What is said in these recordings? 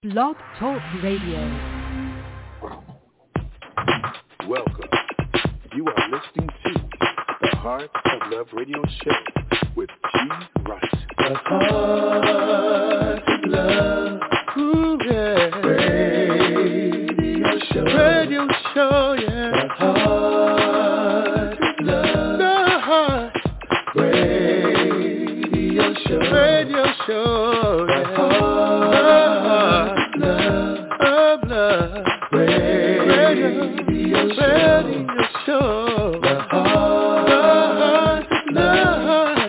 Blog Talk Radio. Welcome. You are listening to the Heart of Love Radio Show with G. Rice. The Heart of Love. Ooh, yeah. Radio show. Radio show, yeah. The Heart of Love. The Heart. Radio show. Radio show, yeah. The Heart of Love. Radio show. The Heart of Love.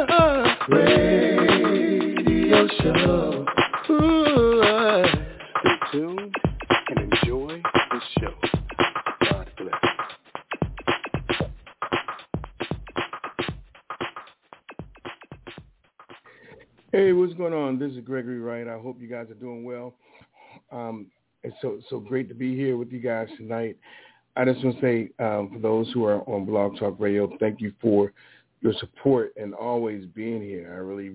Radio show. Ooh, Stay tuned and enjoy the show. God bless. Hey, what's going on? This is Gregory Wright. I hope you guys are doing well. It's so great to be here with you guys tonight. I just want to say, for those who are on Blog Talk Radio, thank you for your support and always being here. I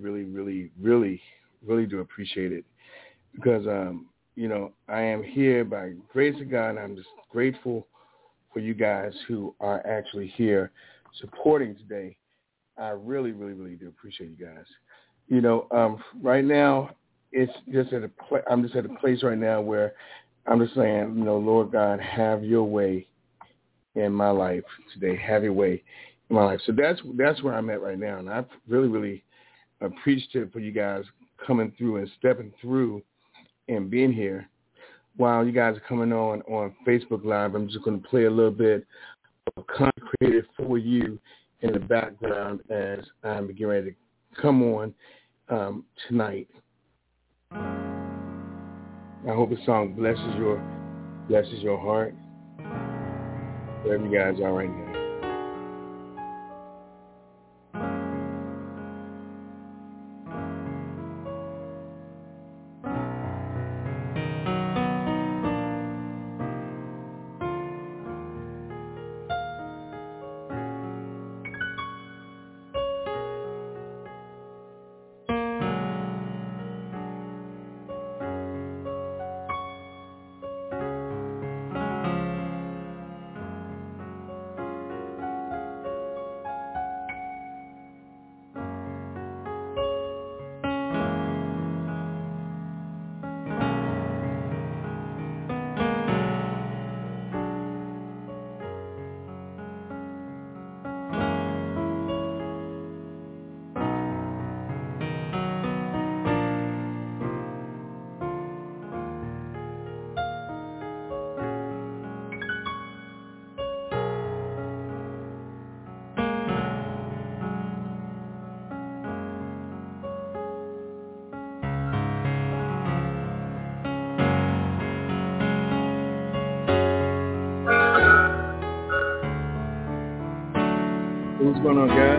really do appreciate it because, I am here by grace of God, and I'm just grateful for you guys who are actually here supporting today. I really do appreciate you guys. Right now, it's just I'm just at a place right now where I'm just saying, Lord God, have your way in my life today. Have your way in my life. So that's where I'm at right now. And I really appreciate for you guys coming through and stepping through and being here. While you guys are coming on Facebook Live, I'm just going to play a little bit of Consecrated for you in the background as I'm getting ready to come on tonight. I hope the song blesses your heart, wherever you guys are right now. What's going on, guys?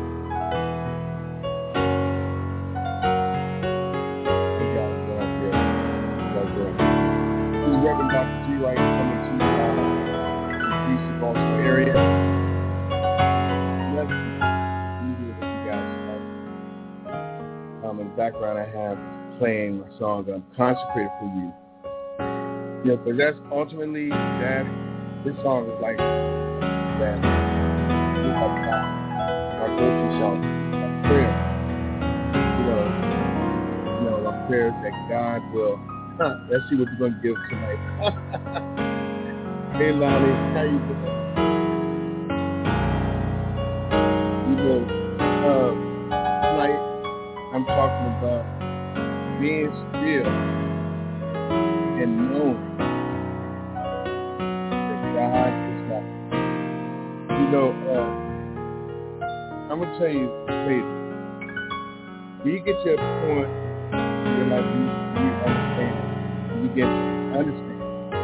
This is Reverend Dr. G. Wright coming to you from the DC, Baltimore area. Let's be with you guys tonight. In the background, I have playing my song "Consecrated for You." Because that's ultimately that. This song is like that. Our go-to song, our prayer. Our prayers that God will. Let's see what you're going to give tonight. Hey, Lonnie, how you doing? Tonight I'm talking about being still and knowing that God is God. I'm going to tell you later. When you get to a point in your life, you begin to understand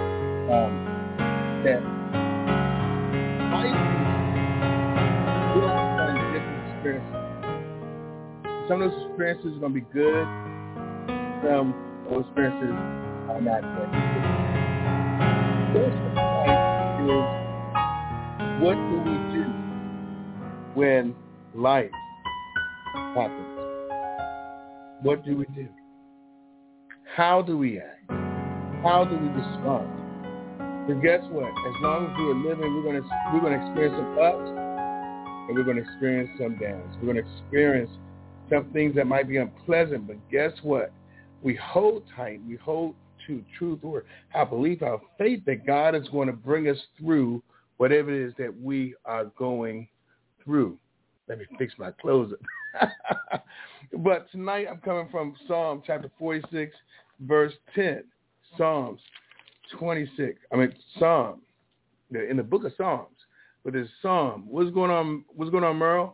that life is built on different experiences. Some of those experiences are going to be good. Some of those experiences are not going to be good. The first point is, what do we do when life happens? What do we do? How do we act? How do we respond? Because guess what? As long as we are living, we're going to experience some ups and we're going to experience some downs. We're going to experience some things that might be unpleasant, but guess what? We hold tight. We hold to truth or our belief, our faith that God is going to bring us through whatever it is that we are going through. Let me fix my clothes up. But tonight I'm coming from Psalm chapter 46, verse 10. Psalm, in the book of Psalms. But it's Psalm. What's going on, Merle?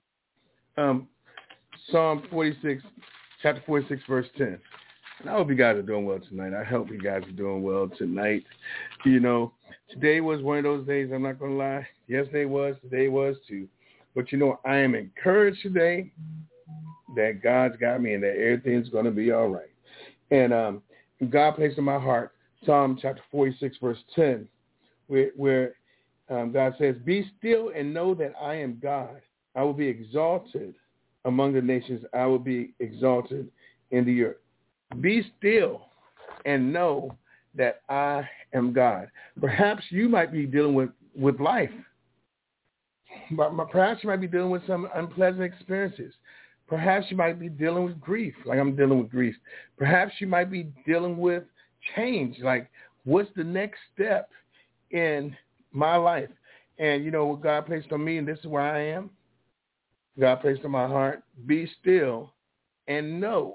Psalm 46, chapter 46, verse 10. And I hope you guys are doing well tonight. I hope you guys are doing well tonight. You know, today was one of those days, I'm not going to lie. Yesterday was, today was too. But, you know, I am encouraged today that God's got me and that everything's going to be all right. And God placed in my heart Psalm chapter 46, verse 10, where God says, "Be still and know that I am God. I will be exalted among the nations. I will be exalted in the earth." Be still and know that I am God. Perhaps you might be dealing with life. Perhaps you might be dealing with some unpleasant experiences. Perhaps you might be dealing with grief, like I'm dealing with grief. Perhaps you might be dealing with change, like what's the next step in my life? And, you know, what God placed on me, and this is where I am, God placed on my heart, be still and know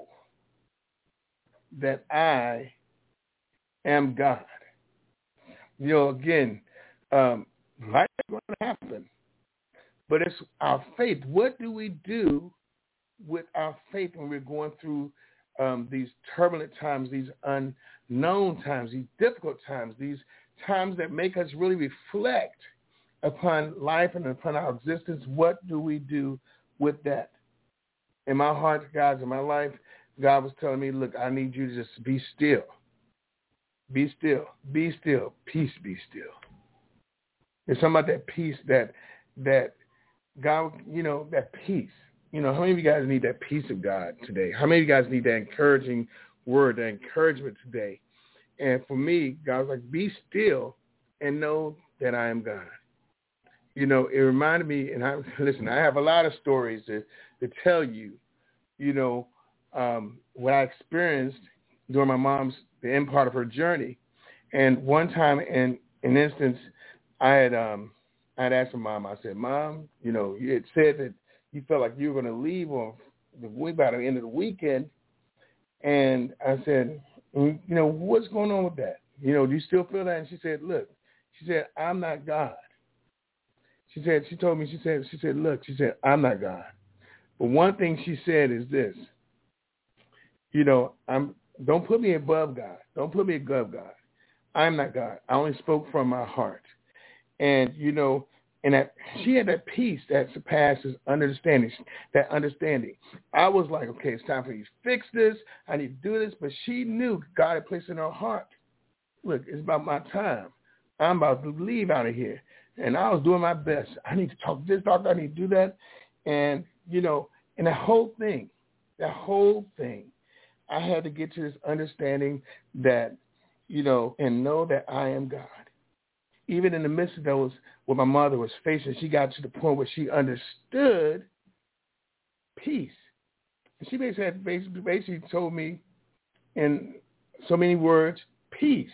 that I am God. You know, again, life is going to happen, but it's our faith. What do we do with our faith when we're going through these turbulent times, these unknown times, these difficult times, these times that make us really reflect upon life and upon our existence? What do we do with that? In my heart, guys, in my life, God was telling me, look, I need you to just be still. Be still. Be still. Peace, be still. There's something about that peace that God, you know, that peace. You know, how many of you guys need that peace of God today? How many of you guys need that encouraging word, that encouragement today? And for me, God was like, be still and know that I am God. You know, it reminded me, and I have a lot of stories to tell you, you know, what I experienced during my mom's, the end part of her journey. And one time in an instance, I had asked my mom, I said, Mom, you know, you had said that you felt like you were going to leave on by the end of the weekend. And I said, you know, what's going on with that? You know, do you still feel that? And she said, look, she said, I'm not God. She told me, look, I'm not God. But one thing she said is this, you know, don't put me above God. Don't put me above God. I'm not God. I only spoke from my heart. And, you know, and that she had that peace that surpasses understanding, that understanding. I was like, okay, it's time for you to fix this. I need to do this. But she knew God had placed in her heart, look, it's about my time. I'm about to leave out of here. And I was doing my best. I need to talk to this doctor. I need to do that. And, you know, and that whole thing, I had to get to this understanding that, you know, and know that I am God. Even in the midst of those, what my mother was facing, she got to the point where she understood peace. And she basically told me in so many words, peace.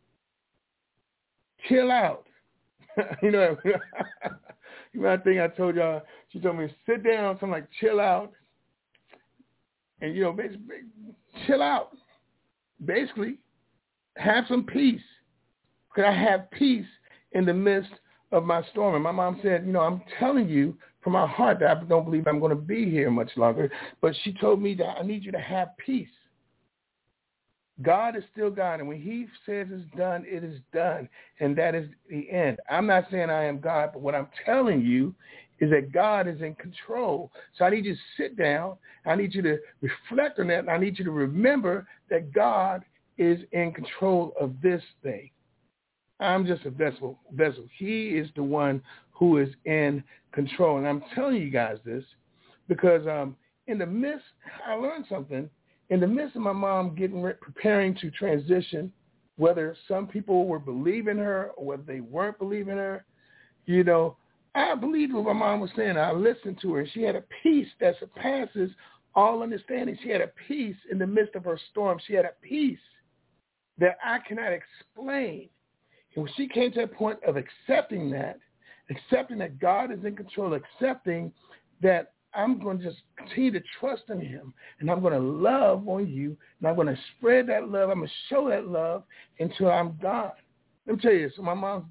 Chill out. You know, that thing I told y'all, she told me, sit down, something like chill out. And, you know, basically, chill out. Basically, have some peace. Could I have peace in the midst of my storm? And my mom said, you know, I'm telling you from my heart that I don't believe I'm going to be here much longer. But she told me that I need you to have peace. God is still God, and when he says it's done, it is done, and that is the end. I'm not saying I am God, but what I'm telling you is that God is in control. So I need you to sit down. I need you to reflect on that, and I need you to remember that God is in control of this thing. I'm just a vessel. He is the one who is in control, and I'm telling you guys this because in the midst, I learned something. in the midst of my mom preparing to transition, whether some people were believing her or whether they weren't believing her, you know, I believed what my mom was saying. I listened to her. She had a peace that surpasses all understanding. She had a peace in the midst of her storm. She had a peace that I cannot explain. And when she came to a point of accepting that God is in control, accepting that I'm going to just continue to trust in him, and I'm going to love on you, and I'm going to spread that love. I'm going to show that love until I'm gone. Let me tell you, so my mom,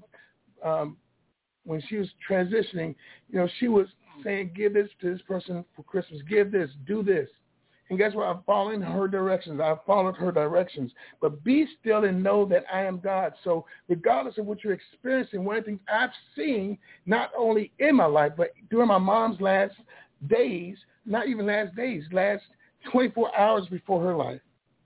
when she was transitioning, you know, she was saying, give this to this person for Christmas, give this, do this. And guess what? I'm following her directions. I followed her directions. But be still and know that I am God. So regardless of what you're experiencing, one of the things I've seen, not only in my life, but during my mom's last days, not even last days, last 24 hours before her life,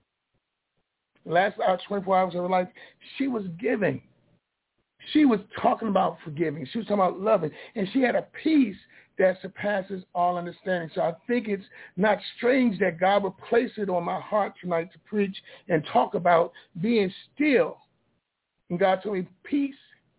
last 24 hours of her life, she was giving. She was talking about forgiving. She was talking about loving. And she had a peace that surpasses all understanding. So I think it's not strange that God would place it on my heart tonight to preach and talk about being still. And God told me, peace,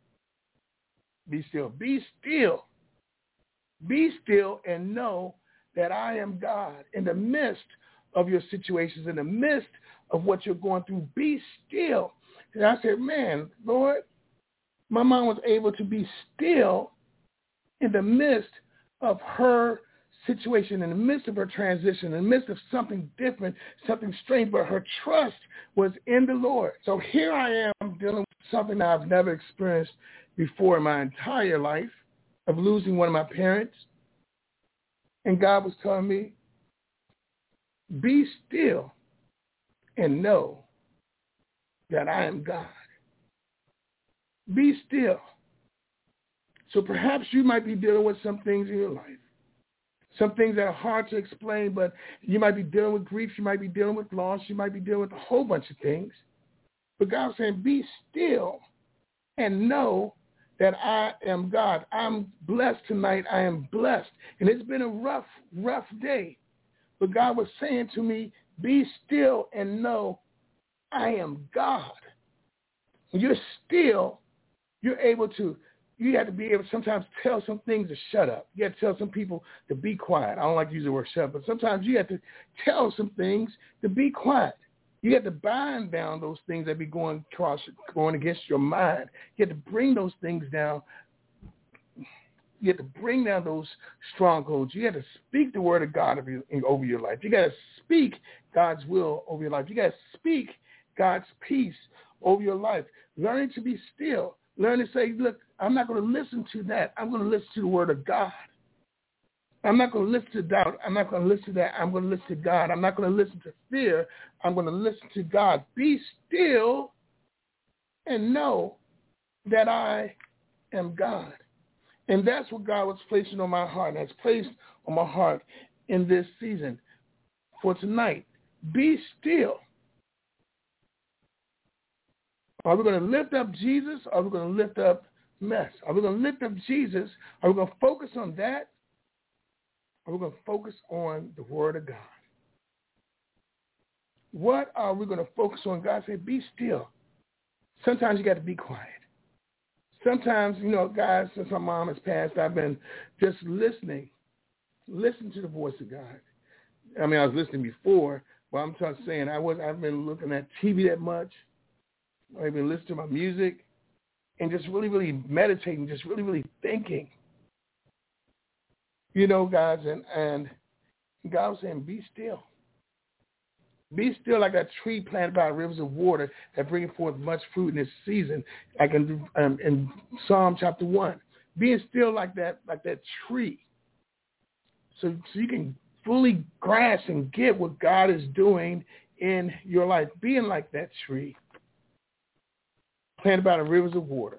be still. Be still. Be still and know that I am God. In the midst of your situations, in the midst of what you're going through, be still. And I said, man, Lord, my mom was able to be still in the midst of her situation, in the midst of her transition, in the midst of something different, something strange, but her trust was in the Lord. So here I am dealing with something that I've never experienced before in my entire life, of losing one of my parents. And God was telling me, be still and know that I am God. Be still. So perhaps you might be dealing with some things in your life, some things that are hard to explain, but you might be dealing with grief, you might be dealing with loss, you might be dealing with a whole bunch of things. But God's saying, be still and know that I am God. I'm blessed tonight. I am blessed. And it's been a rough day. But God was saying to me, be still and know I am God. When you're still, you're able to, you have to be able to sometimes tell some things to shut up. You have to tell some people to be quiet. I don't like to use the word shut up, but sometimes you have to tell some things to be quiet. You have to bind down those things that be going against your mind. You have to bring those things down. You have to bring down those strongholds. You have to speak the word of God over your life. You got to speak God's will over your life. You got to speak God's peace over your life. Learning to be still. Learn to say, look, I'm not going to listen to that. I'm going to listen to the word of God. I'm not going to listen to doubt. I'm not going to listen to that. I'm going to listen to God. I'm not going to listen to fear. I'm going to listen to God. Be still and know that I am God. And that's what God was placing on my heart. That's placed on my heart in this season for tonight. Be still. Are we going to lift up Jesus? Or are we going to lift up mess? Are we going to lift up Jesus? Are we going to focus on that? Or are we going to focus on the word of God? What are we going to focus on? God said, be still. Sometimes you got to be quiet. Sometimes, you know, guys, since my mom has passed, I've been just listening to the voice of God. I mean, I was listening before, but I'm just saying I've been looking at TV that much. I've been listening to my music and just really, really meditating, just really, really thinking. You know, guys, and God was saying, be still. Be still like that tree planted by rivers of water that bring forth much fruit in its season, like in Psalm chapter 1. Being still like that tree. So you can fully grasp and get what God is doing in your life. Being like that tree planted by the rivers of water.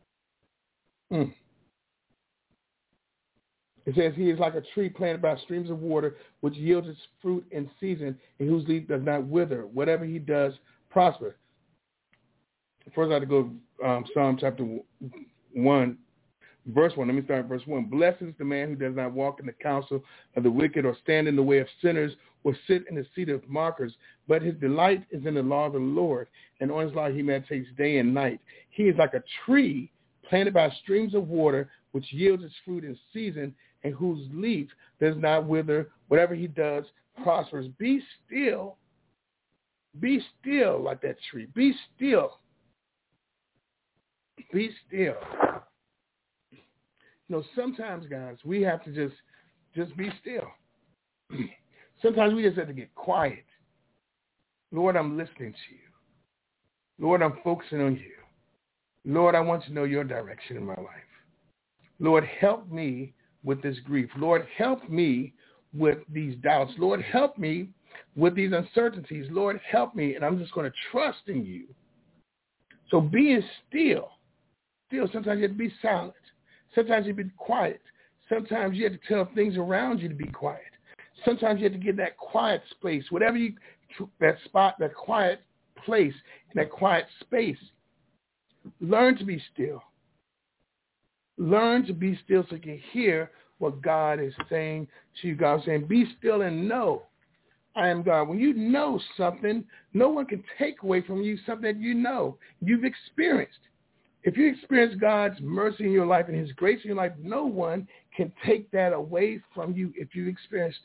It says he is like a tree planted by streams of water, which yields its fruit in season, and whose leaf does not wither. Whatever he does, prosper. First, I have to go Psalm chapter 1, Verse 1, let me start at verse 1. Blessed is the man who does not walk in the counsel of the wicked or stand in the way of sinners or sit in the seat of mockers, but his delight is in the law of the Lord, and on his law he meditates day and night. He is like a tree planted by streams of water, which yields its fruit in season, and whose leaf does not wither. Whatever he does prospers. Be still like that tree. Be still. Be still. You know, sometimes, guys, we have to just be still. Sometimes we just have to get quiet. Lord, I'm listening to you. Lord, I'm focusing on you. Lord, I want to know your direction in my life. Lord, help me with this grief. Lord, help me with these doubts. Lord, help me with these uncertainties. Lord, help me, and I'm just going to trust in you. So being still, sometimes you have to be silent. Sometimes you have to be quiet. Sometimes you have to tell things around you to be quiet. Sometimes you have to get that quiet space, whatever you, that spot, that quiet place, that quiet space. Learn to be still. Learn to be still so you can hear what God is saying to you. God is saying, be still and know I am God. When you know something, no one can take away from you something that you know, you've experienced. If you experience God's mercy in your life and his grace in your life, no one can take that away from you if you experienced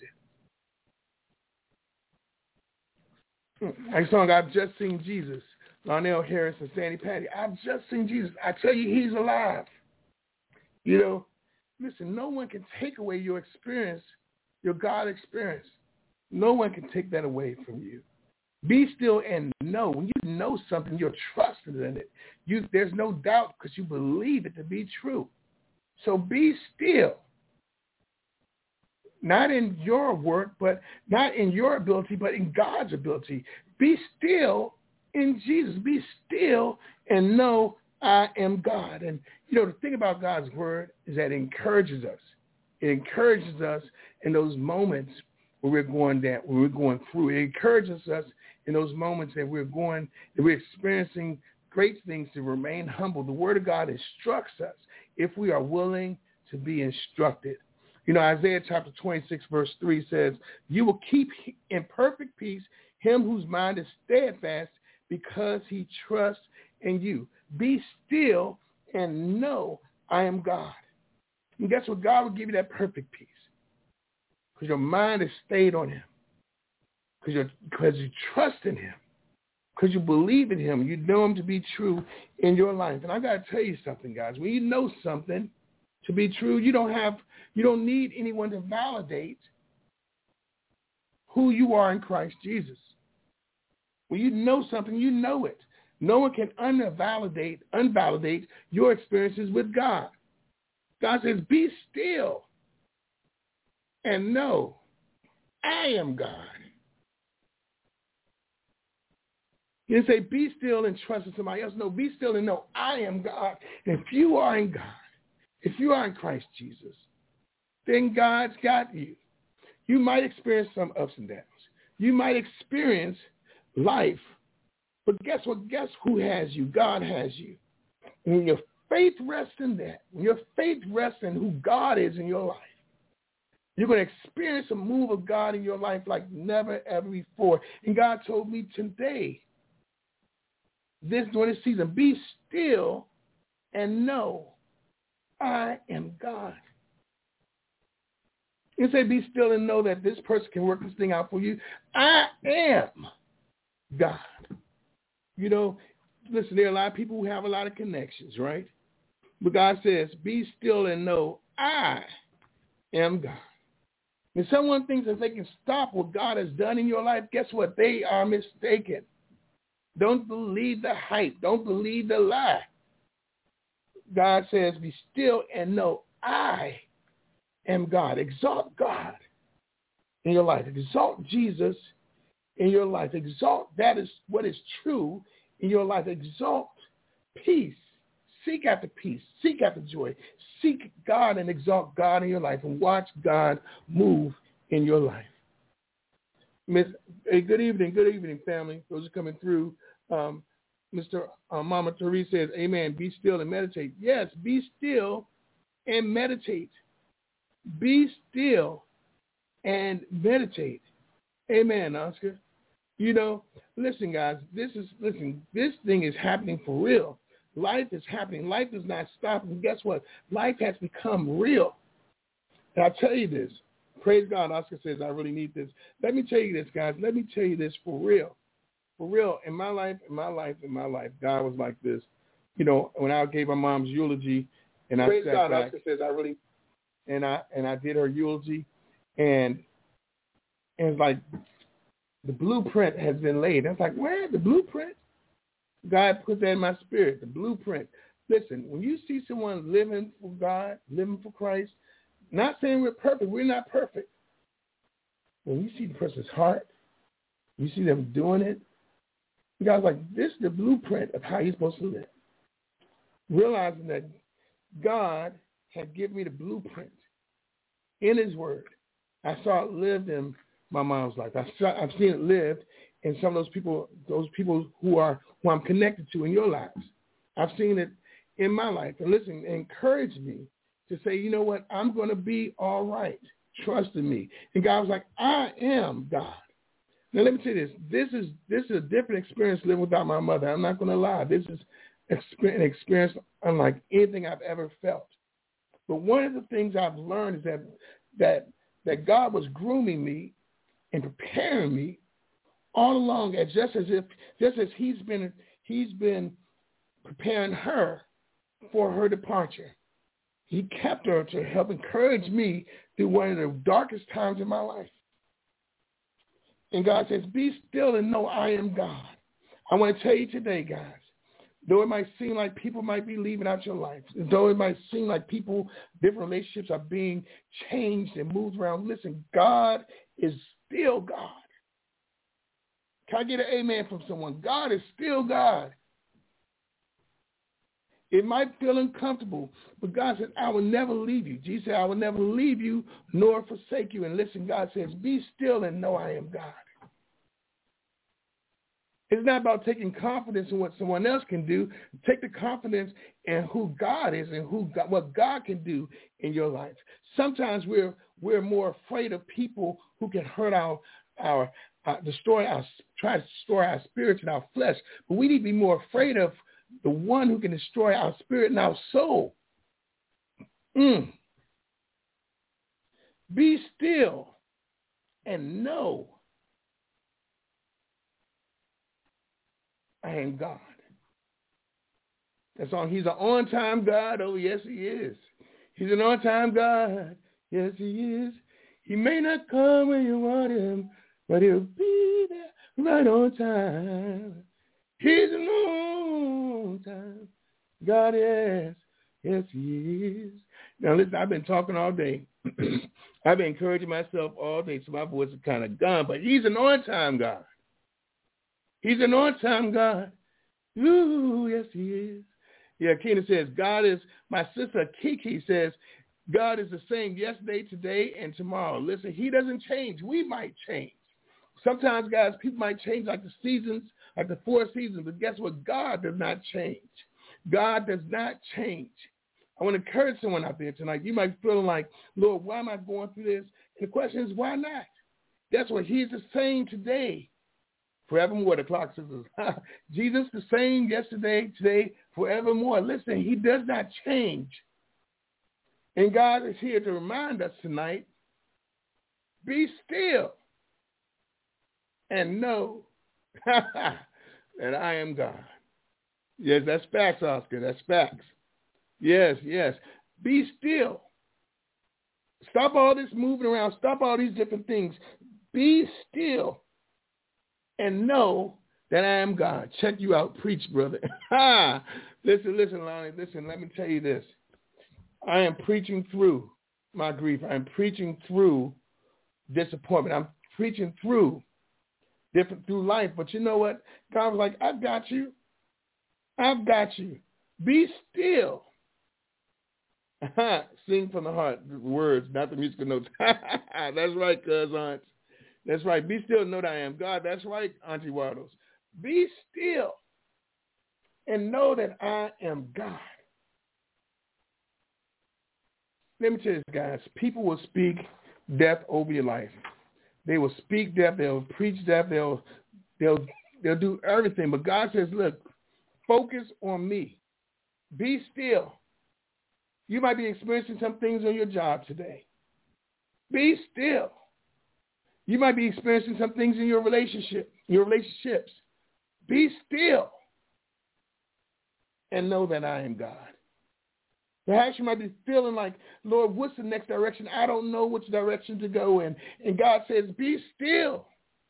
it. Like song, I've just seen Jesus. Lionel Harris and Sandy Patty. I've just seen Jesus. I tell you, he's alive. You know, listen, no one can take away your experience, your God experience. No one can take that away from you. Be still and know. When you know something, you're trusted in it. There's no doubt because you believe it to be true. So be still. Not in your work, but not in your ability, but in God's ability. Be still in Jesus. Be still and know I am God. And, you know, the thing about God's word is that it encourages us. It encourages us in those moments where we're going through. It encourages us in those moments that we're experiencing great things to remain humble. The word of God instructs us if we are willing to be instructed. You know, Isaiah chapter 26, verse 3 says, you will keep in perfect peace him whose mind is steadfast because he trusts in you. Be still and know I am God. And guess what? God will give you that perfect peace because your mind is stayed on him, because you trust in him, because you believe in him. You know him to be true in your life. And I got to tell you something, guys. When you know something to be true, you don't need anyone to validate who you are in Christ Jesus. When you know something, you know it. No one can invalidate your experiences with God. God says, be still and know I am God. He didn't say be still and trust in somebody else. No, be still and know I am God. And if you are in God, if you are in Christ Jesus, then God's got you. You might experience some ups and downs. You might experience life. But guess what? Guess who has you? God has you. And when your faith rests in that, when your faith rests in who God is in your life, you're going to experience a move of God in your life like never, ever before. And God told me today, during this season, be still and know I am God. You say be still and know that this person can work this thing out for you. I am God. You know, listen, there are a lot of people who have a lot of connections, right? But God says, be still and know I am God. When someone thinks that they can stop what God has done in your life, guess what? They are mistaken. Don't believe the hype. Don't believe the lie. God says, be still and know I am God. Exalt God in your life. Exalt Jesus in your life. Exalt that is what is true in your life. Exalt peace. Seek after peace. Seek after joy. Seek God and exalt God in your life and watch God move in your life. Good evening, family. Those are coming through. Mr. Mama Therese says, amen, be still and meditate. Yes, be still and meditate. Be still and meditate. Amen, Oscar. You know, listen, guys, this thing is happening for real. Life is happening. Life does not stop. And guess what? Life has become real. And I'll tell you this. Praise God, Oscar says, I really need this. Let me tell you this, guys. Let me tell you this for real. For real, in my life, God was like this. You know, when I gave my mom's eulogy, and Praise I sat God, back, Oscar says, I really, and I did her eulogy, and it's like the blueprint has been laid. I was like, where? The blueprint? God put that in my spirit, the blueprint. Listen, when you see someone living for God, living for Christ, not saying we're perfect. We're not perfect. When you see the person's heart, you see them doing it, God's like, this is the blueprint of how you're supposed to live. Realizing that God had given me the blueprint in his word. I saw it lived in my mom's life. I've seen it lived in some of those people who I'm connected to in your lives. I've seen it in my life. And listen, it encouraged me to say, you know what, I'm going to be all right. Trust in me. And God was like, I am God. Now, let me tell you this. This is a different experience living without my mother. I'm not going to lie. This is an experience unlike anything I've ever felt. But one of the things I've learned is that God was grooming me and preparing me all along, just as he's been preparing her for her departure. He kept her to help encourage me through one of the darkest times in my life. And God says, be still and know I am God. I want to tell you today, guys, though it might seem like people might be leaving out your life, though it might seem like different relationships are being changed and moved around, listen, God is still God. Can I get an amen from someone? God is still God. It might feel uncomfortable, but God said, I will never leave you. Jesus said, I will never leave you nor forsake you. And listen, God says, be still and know I am God. It's not about taking confidence in what someone else can do. Take the confidence in who God is and what God can do in your life. Sometimes we're more afraid of people who can hurt try to destroy our spirits and our flesh. But we need to be more afraid of the one who can destroy our spirit and our soul. Be still and know I am God. That song, he's an on-time God. Oh, yes, he is. He's an on-time God. Yes, he is. He may not come when you want him, but he'll be there right on time. He's an on-time God, yes. Yes, he is. Now, listen, I've been talking all day. I've been encouraging myself all day, so my voice is kind of gone, but he's an on-time God. He's an on-time God. Ooh, yes, he is. Yeah, Keena says, God is, my sister Kiki says, God is the same yesterday, today, and tomorrow. Listen, he doesn't change. We might change. Sometimes, guys, people might change like the seasons, like the 4 seasons, but guess what? God does not change. God does not change. I want to encourage someone out there tonight. You might feel like, Lord, why am I going through this? And the question is, why not? That's what he's the same today, forevermore. The clock says, Jesus the same yesterday, today, forevermore. Listen, he does not change. And God is here to remind us tonight, be still and know that I am God. Yes, that's facts, Oscar. That's facts. Yes, yes. Be still. Stop all this moving around. Stop all these different things. Be still and know that I am God. Check you out. Preach, brother. Listen, Lonnie. Listen, let me tell you this. I am preaching through my grief. I'm preaching through disappointment. I'm preaching through life. But you know what? God was like, I've got you. I've got you. Be still. Sing from the heart. The words, not the musical notes. That's right, cuz aunts. That's right. Be still and know that I am God. That's right, Auntie Waddles. Be still and know that I am God. Let me tell you this, guys. People will speak death over your life. They will speak death. They'll preach death. They'll do everything. But God says, look, focus on me. Be still. You might be experiencing some things on your job today. Be still. You might be experiencing some things in your relationships. Be still and know that I am God. Perhaps you might be feeling like, Lord, what's the next direction? I don't know which direction to go in. And God says, be still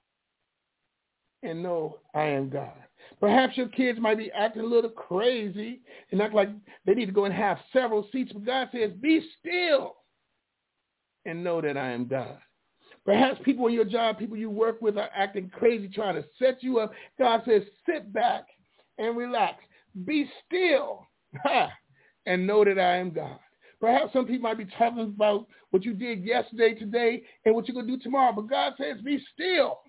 and know I am God. Perhaps your kids might be acting a little crazy and act like they need to go and have several seats. But God says, be still and know that I am God. Perhaps people in your job, people you work with are acting crazy, trying to set you up. God says, sit back and relax. Be still and know that I am God. Perhaps some people might be talking about what you did yesterday, today, and what you're going to do tomorrow. But God says, be still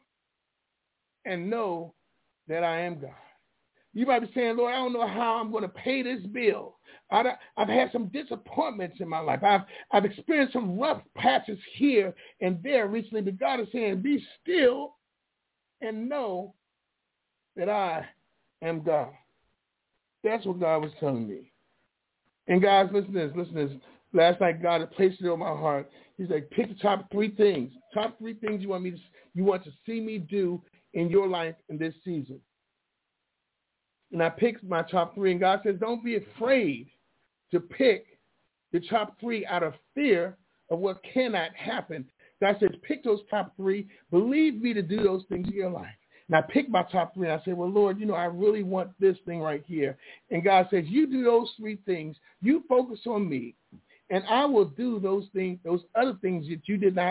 and know that I am God. You might be saying, Lord, I don't know how I'm going to pay this bill. I've had some disappointments in my life. I've experienced some rough patches here and there recently, but God is saying, be still and know that I am God. That's what God was telling me. And guys, listen to this. Last night, God had placed it on my heart. He's like, pick the top 3 things. Top 3 things you want to see me do in your life in this season. And I picked my top 3, and God says, don't be afraid to pick the top 3 out of fear of what cannot happen. God says, pick those top 3. Believe me to do those things in your life. And I picked my top 3, and I said, well, Lord, I really want this thing right here. And God says, you do those 3 things. You focus on me, and I will do those things, those other things that you did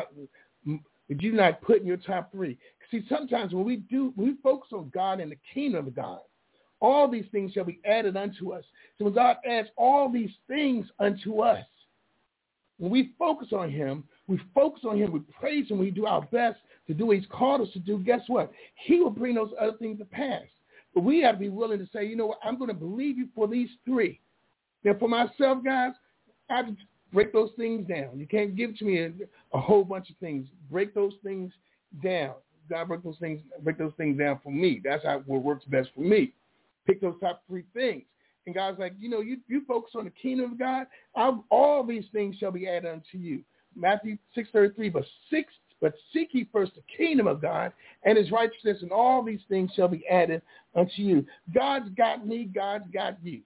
not put in your top 3. See, sometimes when we focus on God and the kingdom of God, all these things shall be added unto us. So when God adds all these things unto us, when we focus on him, we praise him, we do our best to do what he's called us to do, guess what? He will bring those other things to pass. But we have to be willing to say, you know what, I'm going to believe you for these 3. Now, for myself, guys, I have to break those things down. You can't give to me a whole bunch of things. Break those things down. God break those things down for me. That's what works best for me. Pick those top 3 things. And God's like, you focus on the kingdom of God, all these things shall be added unto you. Matthew 6:33, but seek ye first the kingdom of God and his righteousness, and all these things shall be added unto you. God's got me, God's got you.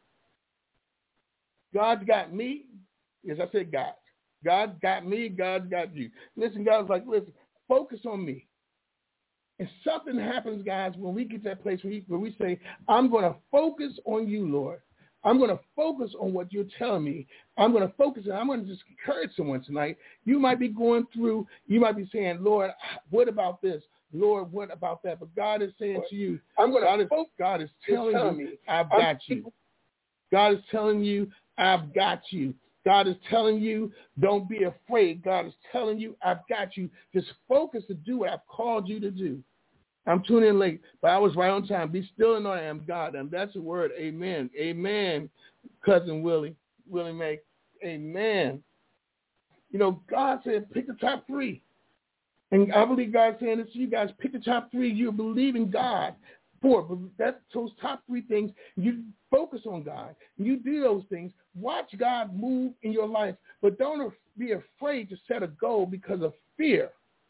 God's got me. Yes, I said God. God's got me, God's got you. Listen, God's like, listen, focus on me. And something happens, guys, when we get to that place where we say, I'm going to focus on you, Lord. I'm going to focus on what you're telling me. I'm going to focus, and I'm going to just encourage someone tonight. You might be going through, you might be saying, Lord, what about this? Lord, what about that? But God is saying to you, God is telling you, I've got you. God is telling you, I've got you. God is telling you, don't be afraid. God is telling you, I've got you. Just focus to do what I've called you to do. I'm tuning in late, but I was right on time. Be still and know I am God. And that's a word. Amen. Amen, Cousin Willie Mae. Amen. God said, pick the top 3. And I believe God's saying this to you guys. Pick the top 3 you believe in God for. But that's those top 3 things. You focus on God. You do those things. Watch God move in your life. But don't be afraid to set a goal because of fear.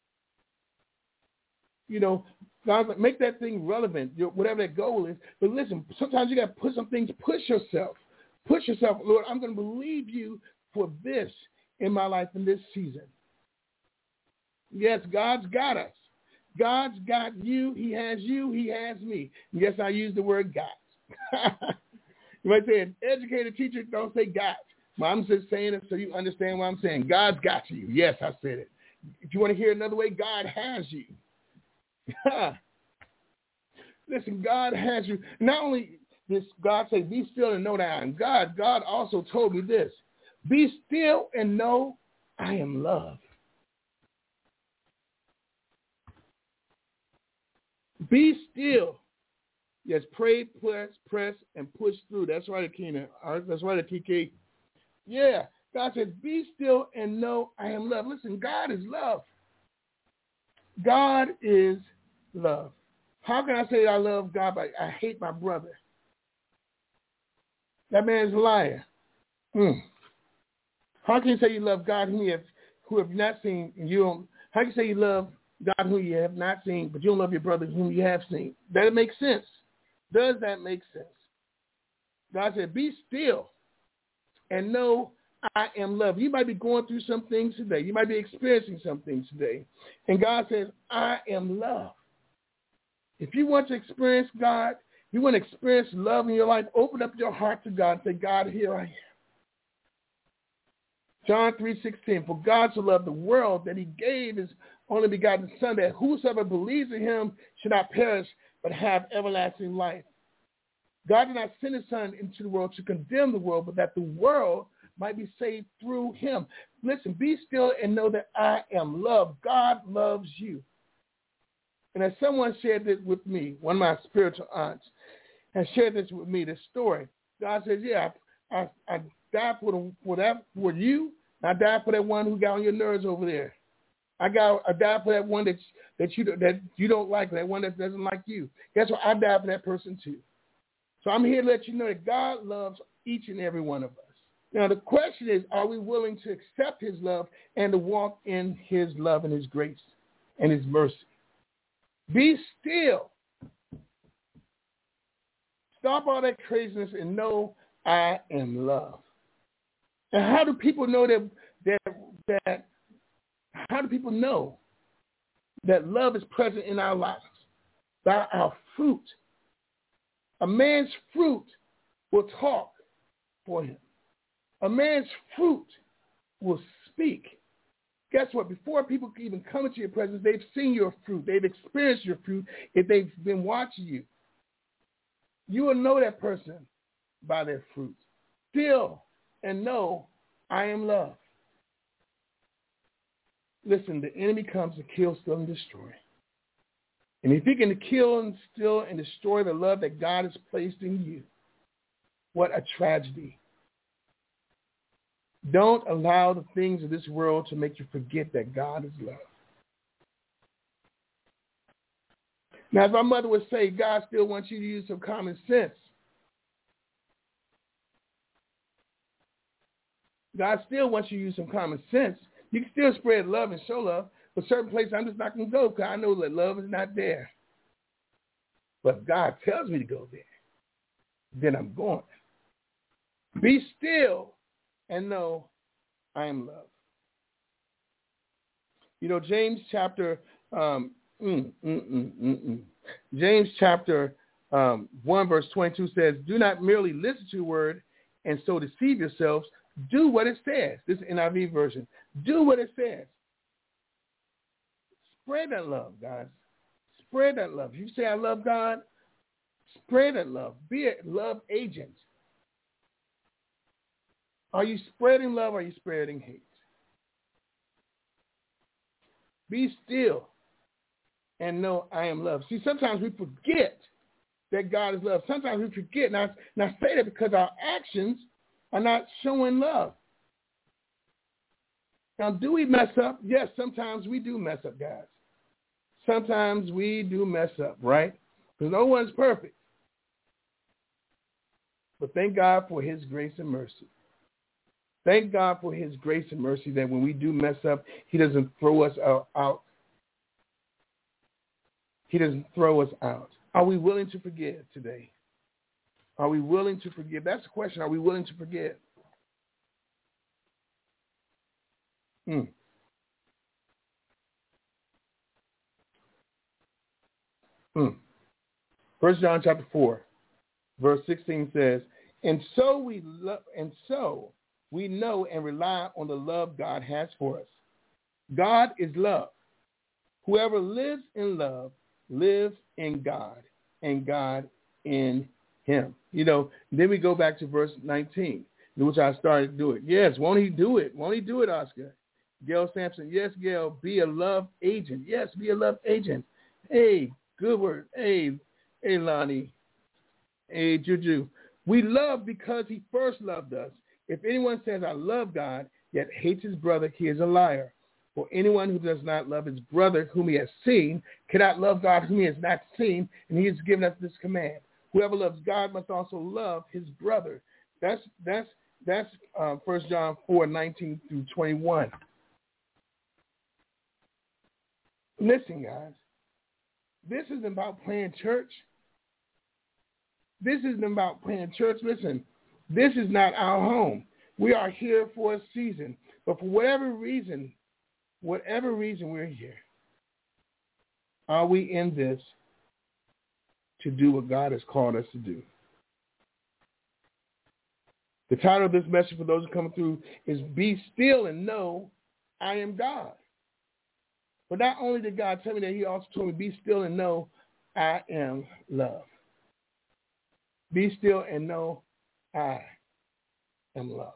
God's like, make that thing relevant, whatever that goal is. But listen, sometimes you got to put some things, push yourself. Push yourself, Lord, I'm going to believe you for this in my life in this season. Yes, God's got us. God's got you. He has me. Yes, I use the word God. You might say an educated teacher, don't say God. I'm just saying it so you understand what I'm saying. God's got you. Yes, I said it. If you want to hear another way, God has you. Listen, God has you. Not only does God say, be still and know that I am God, God also told me this. Be still and know I am love. Be still. Yes, pray, press, and push through. That's right, Akina. That's right, TK. Yeah, God says, be still and know I am love. Listen, God is love. God is love. How can I say I love God but I hate my brother? That man's a liar. How can you say you love God who you have not seen? How can you say you love God who you have not seen, but you don't love your brother whom you have seen? Does it make sense? Does that make sense? God said, be still and know I am love. You might be going through some things today. You might be experiencing some things today. And God says, I am love. If you want to experience God, you want to experience love in your life, open up your heart to God and say, God, here I am. John 3:16, for God so loved the world that he gave his only begotten Son, that whosoever believes in him should not perish but have everlasting life. God did not send his Son into the world to condemn the world, but that the world might be saved through him. Listen, be still and know that I am love. God loves you. And as someone shared this with me, one of my spiritual aunts has shared this with me, this story. God says, yeah, I died for you. I died for that one who got on your nerves over there. I died for that one that you don't like, that one that doesn't like you. Guess what? I died for that person too. So I'm here to let you know that God loves each and every one of us. Now the question is, are we willing to accept his love and to walk in his love and his grace and his mercy? Be still. Stop all that craziness and know I am love. And how do people know that how do people know that love is present in our lives? By our fruit. A man's fruit will talk for him. A man's fruit will speak. Guess what? Before people can even come into your presence, they've seen your fruit. They've experienced your fruit if they've been watching you. You will know that person by their fruit. Still and know I am love. Listen, the enemy comes to kill, steal, and destroy. And if he can kill and steal and destroy the love that God has placed in you, what a tragedy. Don't allow the things of this world to make you forget that God is love. Now, as my mother would say, God still wants you to use some common sense. God still wants you to use some common sense. You can still spread love and show love, but certain places I'm just not going to go because I know that love is not there. But if God tells me to go there, then I'm going. Be still and know I am love. You know, James chapter 1, verse 22 says, do not merely listen to the word and so deceive yourselves. Do what it says. This is NIV version. Do what it says. Spread that love, guys. Spread that love. If you say I love God, spread that love. Be a love agent. Are you spreading love or are you spreading hate? Be still and know I am love. See, sometimes we forget that God is love. Sometimes we forget. Now I say that because our actions are not showing love. Now, do we mess up? Yes, sometimes we do mess up, guys. Sometimes we do mess up, right? Because no one's perfect. But thank God for his grace and mercy. Thank God for his grace and mercy that when we do mess up, he doesn't throw us out. He doesn't throw us out. Are we willing to forgive today? Are we willing to forgive? That's the question. Are we willing to forgive? 1 John chapter 4, verse 16 says, and so we know and rely on the love God has for us. God is love. Whoever lives in love lives in God, and God in him. You know, then we go back to verse 19, which I started doing. Yes, won't he do it? Won't he do it, Oscar? Gail Sampson, yes, Gail, be a love agent. Yes, be a love agent. Hey, good word. Hey, Lonnie. Hey, Juju. We love because he first loved us. If anyone says, I love God, yet hates his brother, he is a liar. For anyone who does not love his brother whom he has seen cannot love God whom he has not seen, and he has given us this command. Whoever loves God must also love his brother. That's 1 John 4:19 through 21. Listen, guys, this isn't about playing church. This isn't about playing church. Listen, this is not our home. We are here for a season, but for whatever reason we're here, are we in this to do what God has called us to do? The title of this message for those who come through is Be Still and Know I Am God. But not only did God tell me that, he also told me, be still and know I am love. Be still and know I am love.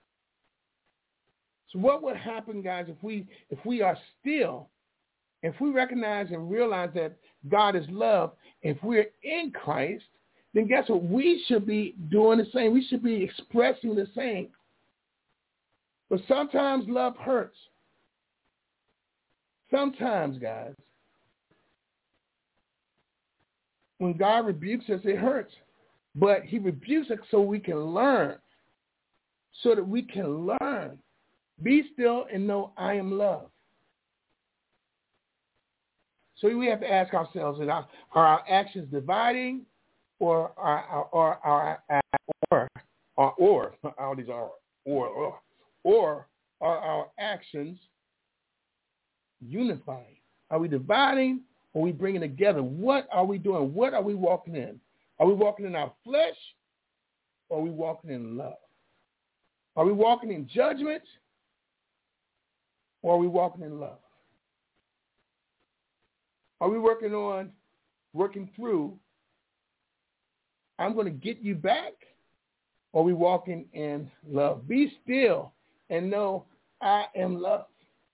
So what would happen, guys, if we are still, if we recognize and realize that God is love, if we're in Christ, then guess what? We should be doing the same. We should be expressing the same. But sometimes love hurts. Sometimes, guys, when God rebukes us, it hurts. But he rebukes us so we can learn. So that we can learn. Be still and know I am love. So we have to ask ourselves, are our actions dividing, or are our actions unifying? Are we dividing, or are we bringing together? What are we doing? What are we walking in? Are we walking in our flesh, or are we walking in love? Are we walking in judgment, or are we walking in love? Are we working through, I'm going to get you back, or are we walking in love? Be still and know I am love.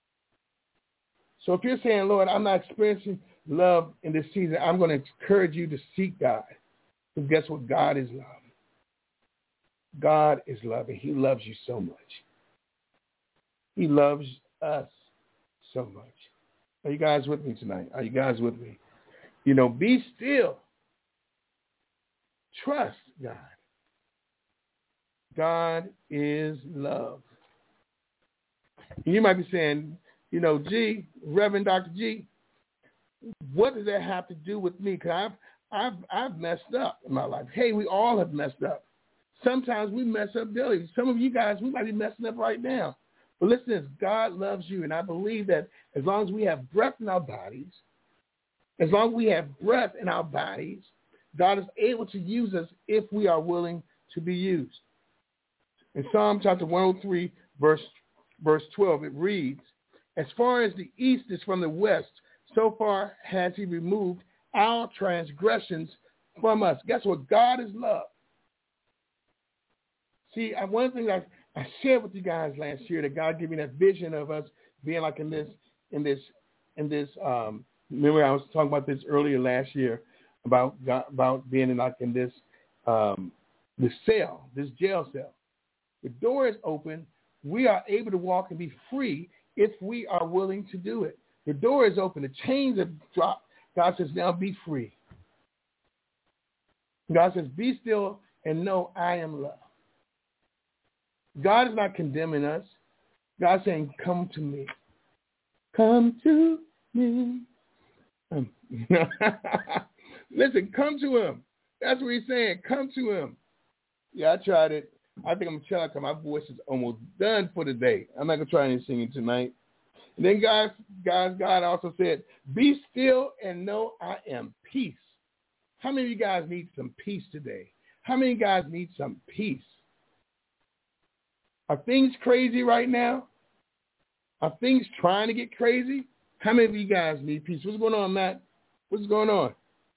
So if you're saying, Lord, I'm not experiencing love in this season, I'm going to encourage you to seek God. Because guess what? God is love. God is love, and he loves you so much. He loves us so much. Are you guys with me tonight? Are you guys with me? Be still. Trust God. God is love. And you might be saying, G, Reverend Dr. G, what does that have to do with me? Because I've messed up in my life. Hey, we all have messed up. Sometimes we mess up daily. Some of you guys, we might be messing up right now. But listen, God loves you, and I believe that as long as we have breath in our bodies, God is able to use us if we are willing to be used. In Psalm chapter 103, verse 12, it reads, as far as the east is from the west, so far has he removed our transgressions from us. Guess what? God is love. See, one thing I shared with you guys last year, that God gave me that vision of us being like in this. Remember, I was talking about this earlier last year about being in this jail cell. The door is open. We are able to walk and be free if we are willing to do it. The door is open. The chains have dropped. God says, now be free. God says, be still and know I am love. God is not condemning us. God's saying, come to me. Come to me. Listen, come to him. That's what he's saying. Come to him. Yeah, I tried it. I think I'm going to tell you my voice is almost done for the day. I'm not going to try any singing tonight. And then God also said, be still and know I am peace. How many of you guys need some peace today? How many of you guys need some peace? Are things crazy right now? Are things trying to get crazy? How many of you guys need peace? What's going on, Matt? What's going on?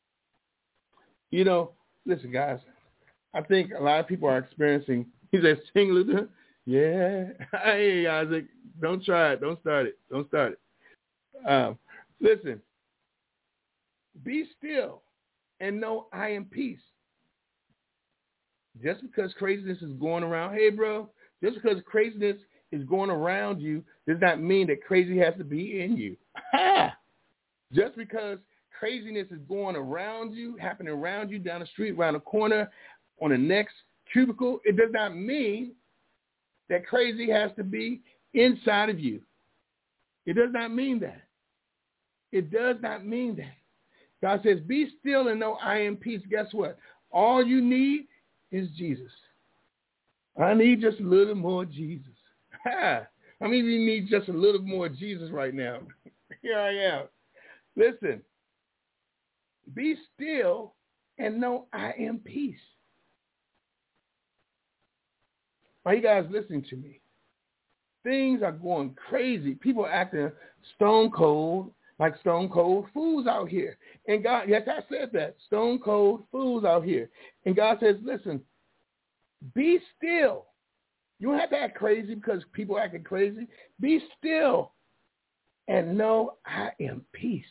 Listen, guys, I think a lot of people are experiencing, he said, sing, Luther. Yeah. Hey, Isaac, don't try it. Don't start it. Listen, be still and know I am peace. Just because craziness is going around, hey, bro, Just because craziness is going around you does not mean that crazy has to be in you. Just because craziness is going around you, happening around you, down the street, around the corner, on the next cubicle, it does not mean that crazy has to be inside of you. It does not mean that. It does not mean that. God says, be still and know I am peace. Guess what? All you need is Jesus. I need just a little more Jesus. How many of you need just a little more Jesus right now? Here I am. Listen, be still and know I am peace. Are you guys listening to me? Things are going crazy. People are acting stone cold, like stone cold fools out here. And God, yes, I said that, stone cold fools out here. And God says, listen, be still. You don't have to act crazy because people are acting crazy. Be still and know I am peace.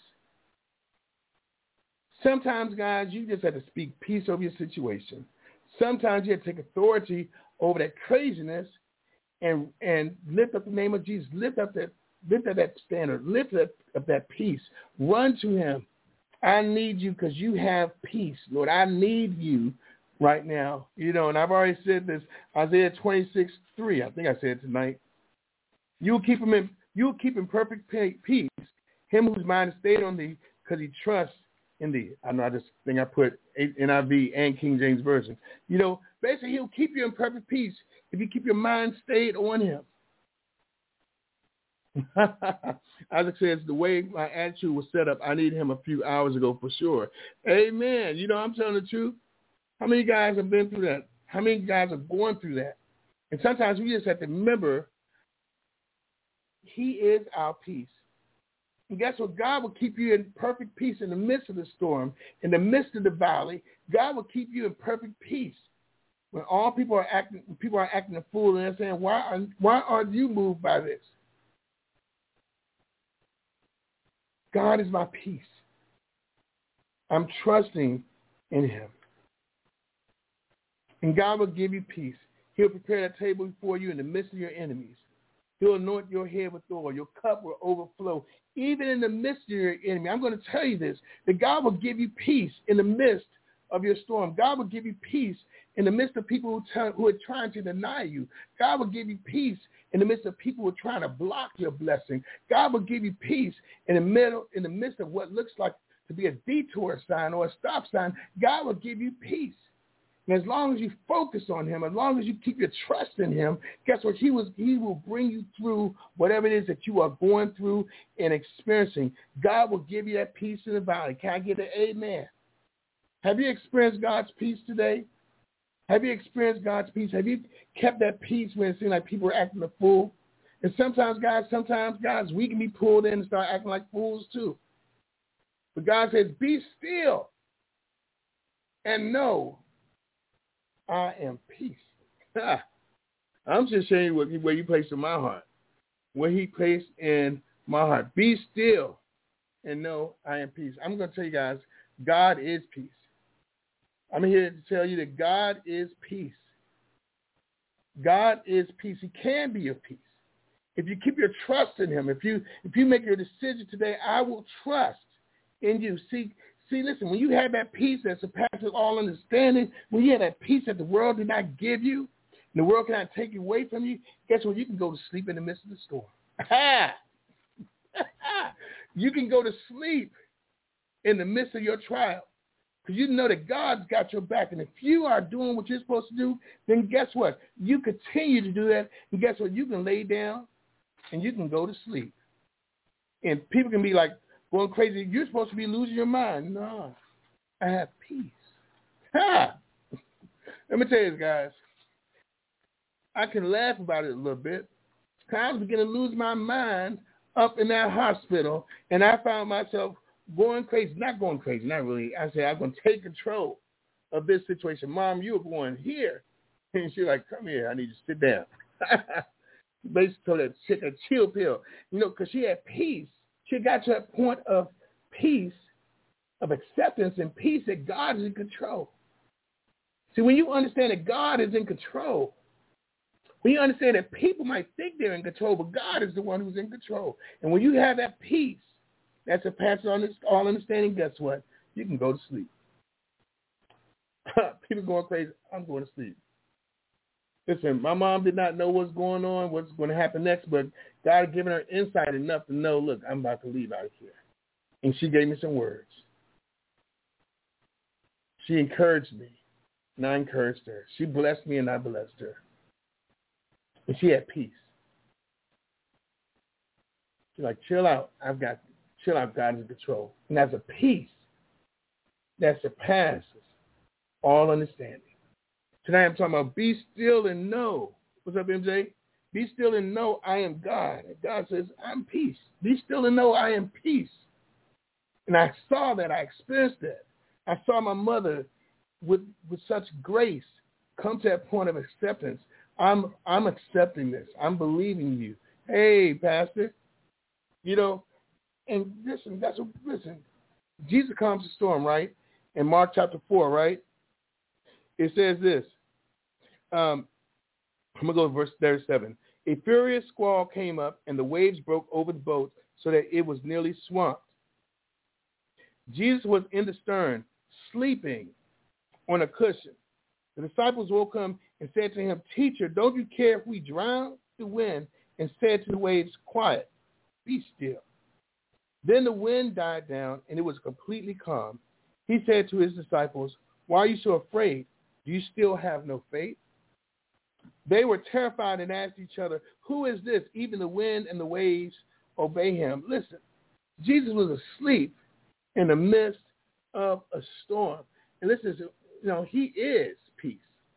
Sometimes, guys, you just have to speak peace over your situation. Sometimes you have to take authority over that craziness and lift up the name of Jesus. Lift up that standard. Lift up that peace. Run to him. I need you because you have peace, Lord. I need you right now. You know, and I've already said this, Isaiah 26:3. I think I said it tonight. You'll keep him in perfect peace, him whose mind is stayed on thee because he trusts in thee. I know I just think I put NIV and King James Version. You know, basically he'll keep you in perfect peace if you keep your mind stayed on him. Isaac says, the way my attitude was set up, I needed him a few hours ago for sure. Amen. You know, I'm telling the truth. How many guys have been through that? How many guys are going through that? And sometimes we just have to remember he is our peace. And guess what? God will keep you in perfect peace in the midst of the storm, in the midst of the valley. God will keep you in perfect peace. When all people are acting a fool and they're saying, why aren't you moved by this? God is my peace. I'm trusting in him. And God will give you peace. He'll prepare a table before you in the midst of your enemies. He'll anoint your head with oil. Your cup will overflow. Even in the midst of your enemy, I'm going to tell you this, that God will give you peace in the midst of your storm. God will give you peace in the midst of people who are trying to deny you. God will give you peace in the midst of people who are trying to block your blessing. God will give you peace in the midst of what looks like to be a detour sign or a stop sign. God will give you peace. And as long as you focus on him, as long as you keep your trust in him, guess what? He will bring you through whatever it is that you are going through and experiencing. God will give you that peace in the valley. Can I get an amen? Have you experienced God's peace today? Have you experienced God's peace? Have you kept that peace when it seemed like people were acting a fool? And sometimes, guys, we can be pulled in and start acting like fools too. But God says, be still and know I am peace. I'm just showing you where you placed in my heart. Where he placed in my heart. Be still and know I am peace. I'm going to tell you guys, God is peace. I'm here to tell you that God is peace. God is peace. He can be your peace. If you keep your trust in him, if you make your decision today, I will trust in you. See, listen, when you have that peace that surpasses all understanding, when you have that peace that the world did not give you, and the world cannot take away from you, guess what? You can go to sleep in the midst of the storm. You can go to sleep in the midst of your trial because you know that God's got your back. And if you are doing what you're supposed to do, then guess what? You continue to do that, and guess what? You can lay down and you can go to sleep. And people can be like, going crazy, you're supposed to be losing your mind. No, I have peace. Let me tell you this, guys. I can laugh about it a little bit. I was beginning to lose my mind up in that hospital, and I found myself going crazy. Not going crazy, not really. I said, I'm going to take control of this situation. Mom, you were going here. And she's like, come here. I need you to sit down. Basically told her to take a chill pill, because she had peace. She got to that point of peace, of acceptance and peace that God is in control. See, when you understand that God is in control, When you understand that people might think they're in control, but God is the one who's in control. And when you have that peace that surpasses all understanding, guess what? You can go to sleep. People going crazy. I'm going to sleep. Listen, my mom did not know what's going on, what's going to happen next, but God had given her insight enough to know, look, I'm about to leave out of here. And she gave me some words. She encouraged me, and I encouraged her. She blessed me, and I blessed her. And she had peace. She's like, chill out. Chill out, God is in control. And that's a peace that surpasses all understanding. Tonight I'm talking about be still and know. What's up, MJ? Be still and know I am God. And God says, I'm peace. Be still and know I am peace. And I saw that. I experienced that. I saw my mother with such grace come to that point of acceptance. I'm accepting this. I'm believing you. Hey, Pastor. You know, and listen, listen. Jesus calms the storm, right? In Mark chapter 4, right? It says this. I'm going to go to verse 37. A furious squall came up, and the waves broke over the boat so that it was nearly swamped. Jesus was in the stern, sleeping on a cushion. The disciples woke him and said to him, Teacher, don't you care if we drown? The wind and said to the waves, Quiet, be still. Then the wind died down, and it was completely calm. He said to his disciples, Why are you so afraid? Do you still have no faith? They were terrified and asked each other, Who is this? Even the wind and the waves obey him. Listen, Jesus was asleep in the midst of a storm. And listen, he is peace.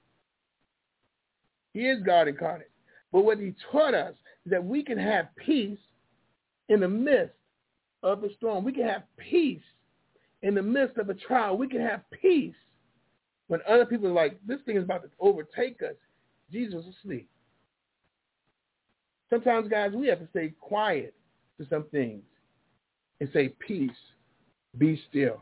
He is God incarnate. But what he taught us is that we can have peace in the midst of the storm. We can have peace in the midst of a trial. We can have peace when other people are like, this thing is about to overtake us. Jesus was asleep. Sometimes, guys, we have to stay quiet to some things and say, peace, be still.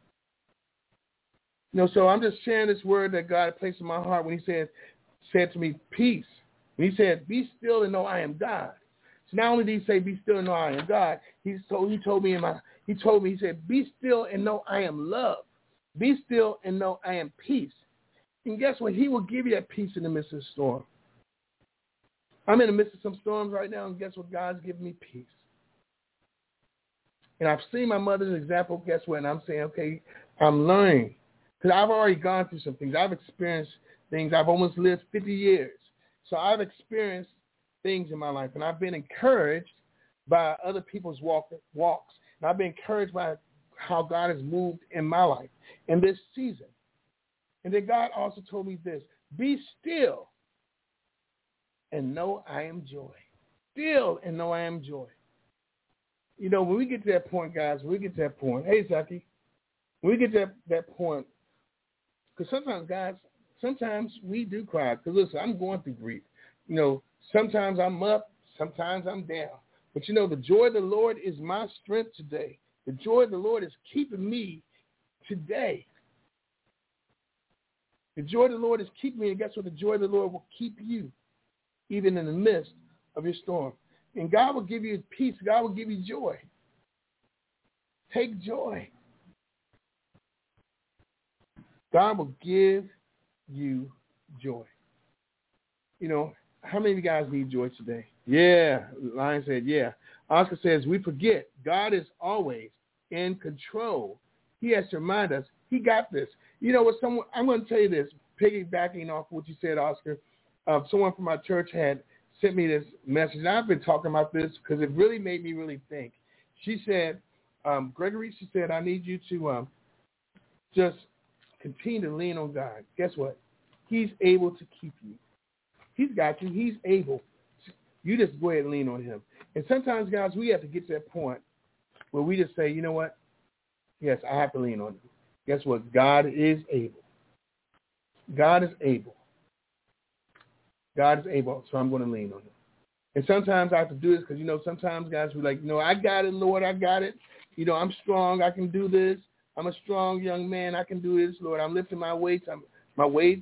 So I'm just sharing this word that God placed in my heart when he said to me, peace. When he said, be still and know I am God. So not only did he say, be still and know I am God, he told me, he said, be still and know I am love. Be still and know I am peace. And guess what? He will give you that peace in the midst of the storm. I'm in the midst of some storms right now, and guess what? God's giving me peace. And I've seen my mother's example. Guess what? And I'm saying, okay, I'm learning. Because I've already gone through some things. I've experienced things. I've almost lived 50 years. So I've experienced things in my life, and I've been encouraged by other people's walks. And I've been encouraged by how God has moved in my life in this season. And then God also told me this, be still and know I am joy. Still and know I am joy. When we get to that point, guys, hey, Zaki, when we get to that point, because sometimes, guys, we do cry. Because, listen, I'm going through grief. Sometimes I'm up, sometimes I'm down. But, the joy of the Lord is my strength today. The joy of the Lord is keeping me today. The joy of the Lord is keeping me, and guess what? The joy of the Lord will keep you, even in the midst of your storm. And God will give you peace. God will give you joy. Take joy. God will give you joy. How many of you guys need joy today? Yeah. Lion said, yeah. Oscar says, we forget God is always in control. He has to remind us he got this. I'm going to tell you this, piggybacking off what you said, Oscar. Someone from my church had sent me this message, and I've been talking about this because it really made me really think. She said, Gregory, she said, I need you to just continue to lean on God. Guess what? He's able to keep you. He's got you. He's able. You just go ahead and lean on him. And sometimes, guys, we have to get to that point where we just say, you know what? Yes, I have to lean on him. Guess what? God is able. God is able. God is able, so I'm going to lean on him. And sometimes I have to do this because, sometimes, guys, we're like, I got it, Lord, I got it. I'm strong. I can do this. I'm a strong young man. I can do this, Lord. I'm lifting my weights. My weight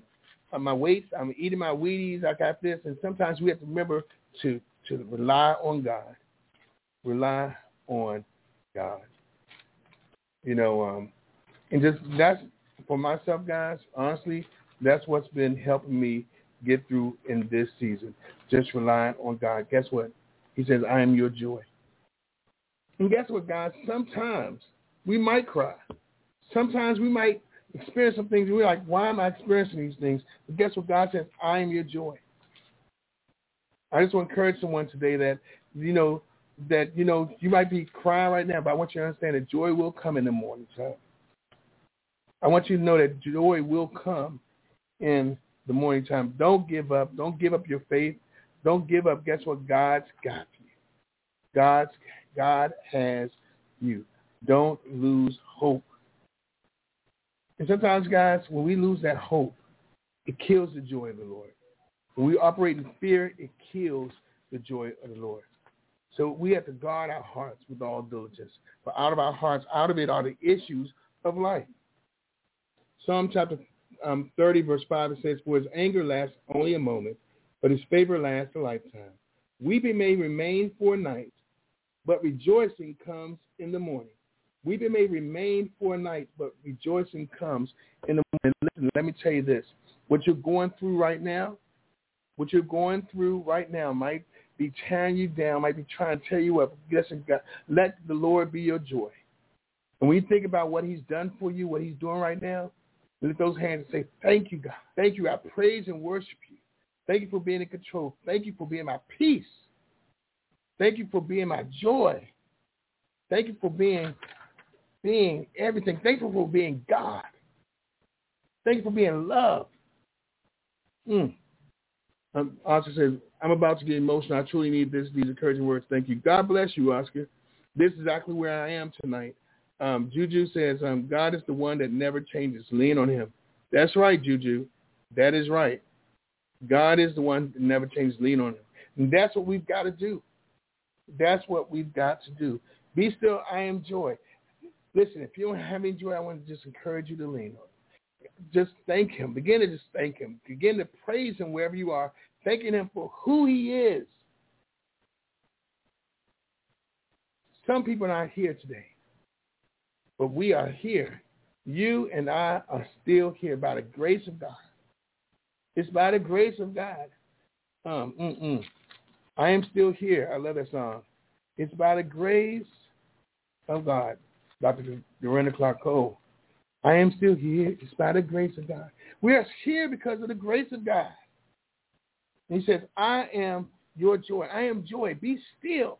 my weights. I'm eating my Wheaties. I got this. And sometimes we have to remember to rely on God. Rely on God. You know, and just that's for myself, guys. Honestly, that's what's been helping me get through in this season. Just relying on God. Guess what? He says, I am your joy. And guess what, guys? Sometimes we might cry. Sometimes we might experience some things. We're like, why am I experiencing these things? But guess what? God says, I am your joy. I just want to encourage someone today that, you might be crying right now, but I want you to understand that joy will come in the morning time. I want you to know that joy will come in the morning time. Don't give up. Don't give up your faith. Don't give up. Guess what? God's got you. God has you. Don't lose hope. And sometimes, guys, when we lose that hope, it kills the joy of the Lord. When we operate in fear, it kills the joy of the Lord. So we have to guard our hearts with all diligence. For out of our hearts, out of it are the issues of life. Psalm chapter 30, verse 5, it says, for his anger lasts only a moment, but his favor lasts a lifetime. Weeping may remain for a night, but rejoicing comes in the morning. Weeping may remain for a night, but rejoicing comes in the morning. Listen, let me tell you this. What you're going through right now might be tearing you down, might be trying to tear you up. Listen, God, let the Lord be your joy. And when you think about what he's done for you, what he's doing right now, lift those hands and say, thank you, God. Thank you. I praise and worship you. Thank you for being in control. Thank you for being my peace. Thank you for being my joy. Thank you for being everything. Thank you for being God. Thank you for being love. Oscar says, I'm about to get emotional. I truly need these encouraging words. Thank you. God bless you, Oscar. This is exactly where I am tonight. Juju says, God is the one that never changes. Lean on him. That's right, Juju. That is right. God is the one that never changes. Lean on him. And that's what we've got to do. That's what we've got to do. Be still, I am joy. Listen, if you don't have any joy, I want to just encourage you to lean on him. Just thank him. Begin to just thank him. Begin to praise him wherever you are, thanking him for who he is. Some people are not here today, but we are here. You and I are still here by the grace of God. It's by the grace of God. I am still here. I love that song. It's by the grace of God. Dr. Dorinda Clark Cole. I am still here. It's by the grace of God. We are here because of the grace of God. And he says, I am your joy. I am joy. Be still.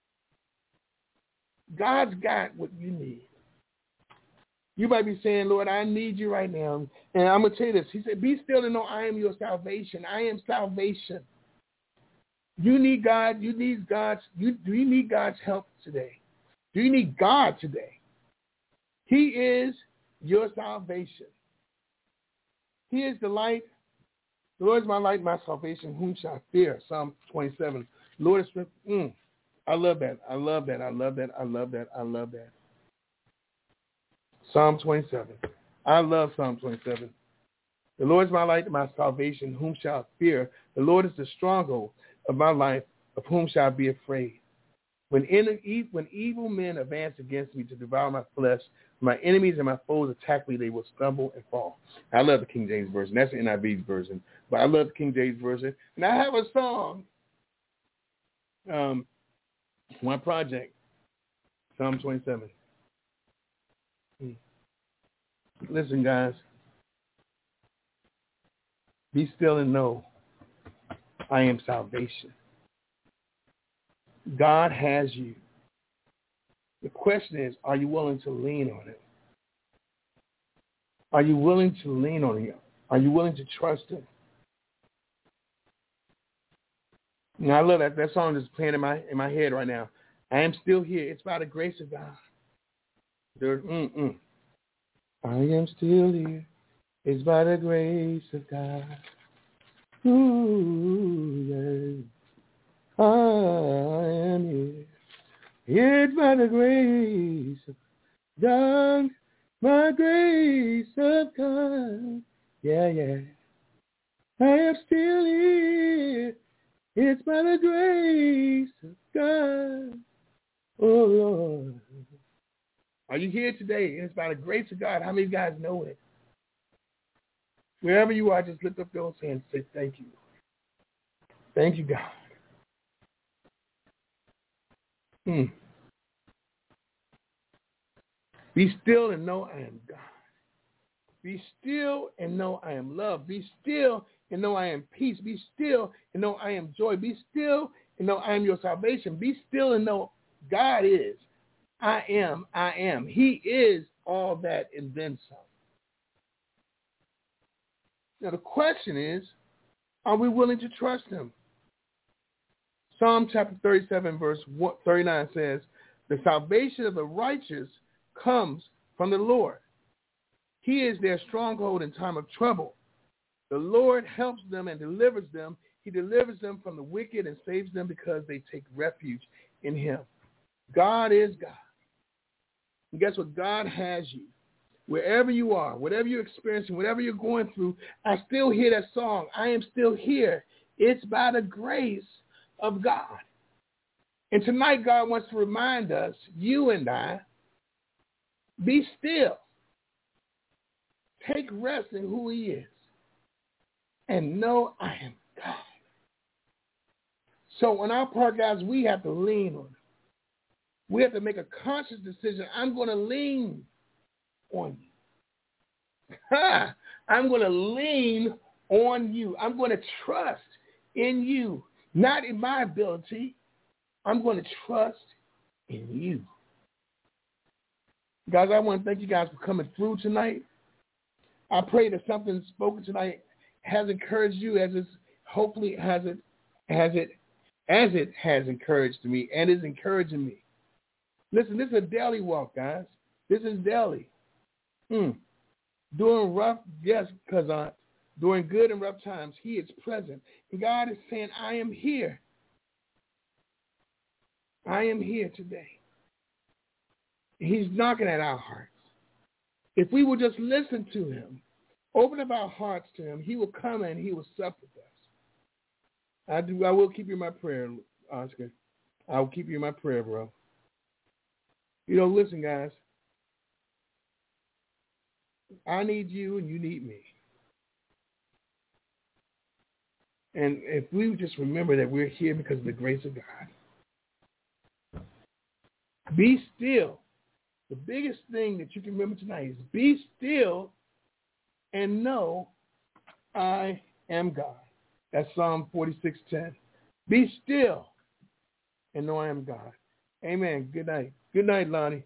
God's got what you need. You might be saying, Lord, I need you right now. And I'm going to tell you this. He said, be still and know I am your salvation. I am salvation. You need God. Do you need God's help today? Do you need God today? He is your salvation. He is the light. The Lord is my light, my salvation. Whom shall I fear? Psalm 27. Lord is strength. I love that. I love that. I love that. I love that. I love that. Psalm 27. I love Psalm 27. The Lord is my light, my salvation. Whom shall I fear? The Lord is the stronghold of my life. Of whom shall I be afraid? When evil men advance against me to devour my flesh, my enemies and my foes attack me, they will stumble and fall. I love the King James Version. That's the NIV's version. But I love the King James Version. And I have a song, one project, Psalm 27. Listen, guys. Be still and know I am salvation. God has you. The question is, are you willing to lean on him? Are you willing to lean on him? Are you willing to trust him? Now, I love that. That song is playing in my head right now. I am still here. It's by the grace of God. I am still here. It's by the grace of God. Ooh, yeah. I am here. It's by the grace of God. My grace of God. Yeah, yeah. I am still here. It's by the grace of God. Oh, Lord. Are you here today? It's by the grace of God. How many of you guys know it? Wherever you are, just lift up those hands and say, thank you. Thank you, God. Be still and know I am God. Be still and know I am love. Be still and know I am peace. Be still and know I am joy. Be still and know I am your salvation. Be still and know God is. I am. He is all that and then some. Now the question is, are we willing to trust him? Psalm chapter 37 verse 39 says, the salvation of the righteous comes from the Lord. He is their stronghold in time of trouble. The Lord helps them and delivers them. He delivers them from the wicked and saves them because they take refuge in him. God is God. And guess what? God has you. Wherever you are, whatever you're experiencing, whatever you're going through, I still hear that song. I am still here. It's by the grace of God. And tonight God wants to remind us, you and I, be still. Take rest in who he is. And know I am God. So on our part, guys, we have to lean on him. We have to make a conscious decision. I'm going to lean on you. I'm going to lean on you. I'm going to trust in you. Not in my ability. I'm going to trust in you. Guys, I want to thank you guys for coming through tonight. I pray that something spoken tonight has encouraged you as it hopefully has encouraged me and is encouraging me. Listen, this is a daily walk, guys. This is daily. During rough, yes, cousin, during good and rough times, he is present. And God is saying, I am here. I am here today. He's knocking at our hearts. If we will just listen to him, open up our hearts to him, he will come and he will sup with us. I will keep you in my prayer, Oscar. I will keep you in my prayer, bro. You know, listen, guys. I need you and you need me. And if we would just remember that we're here because of the grace of God. Be still. The biggest thing that you can remember tonight is be still and know I am God. That's Psalm 46:10. Be still and know I am God. Amen. Good night. Good night, Lonnie.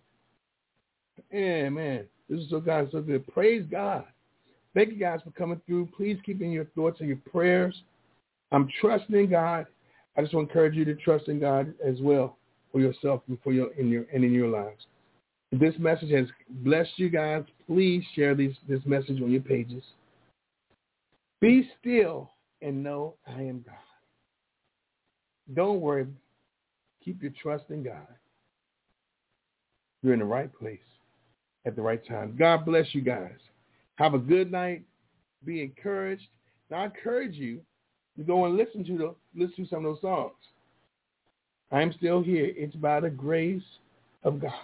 Amen. This is so good. Praise God. Thank you guys for coming through. Please keep in your thoughts and your prayers. I'm trusting in God. I just want to encourage you to trust in God as well for yourself and in your lives. If this message has blessed you guys, please share this message on your pages. Be still and know I am God. Don't worry. Keep your trust in God. You're in the right place at the right time. God bless you guys. Have a good night. Be encouraged. Now, I encourage you to go and listen to some of those songs. I am still here. It's by the grace of God.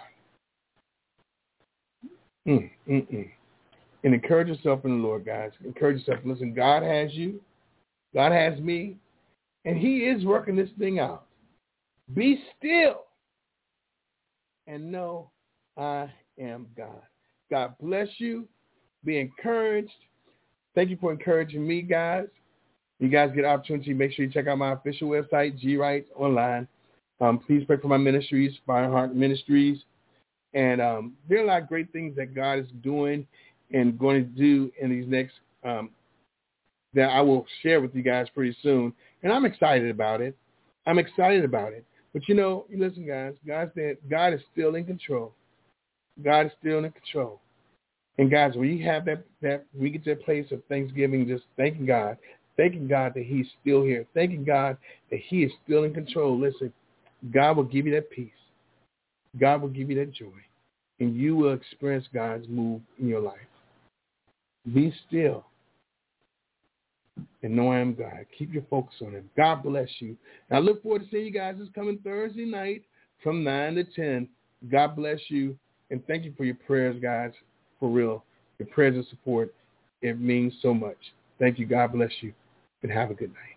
And encourage yourself in the Lord, guys. Encourage yourself. Listen, God has you. God has me. And he is working this thing out. Be still and know I am God. God bless you. Be encouraged. Thank you for encouraging me, guys. You guys get an opportunity, make sure you check out my official website, G-Right Online. Please pray for my ministries, Fireheart Ministries. And there are a lot of great things that God is doing and going to do in these next, that I will share with you guys pretty soon. And I'm excited about it. But, you know, listen, guys, God is still in control. God is still in control. And, guys, when you have that we get to a place of thanksgiving, just thanking God that he's still here, thanking God that he is still in control. Listen, God will give you that peace. God will give you that joy. And you will experience God's move in your life. Be still and know I am God. Keep your focus on him. God bless you. And I look forward to seeing you guys this coming Thursday night from 9 to 10. God bless you, and thank you for your prayers, guys, for real. Your prayers and support, it means so much. Thank you. God bless you, and have a good night.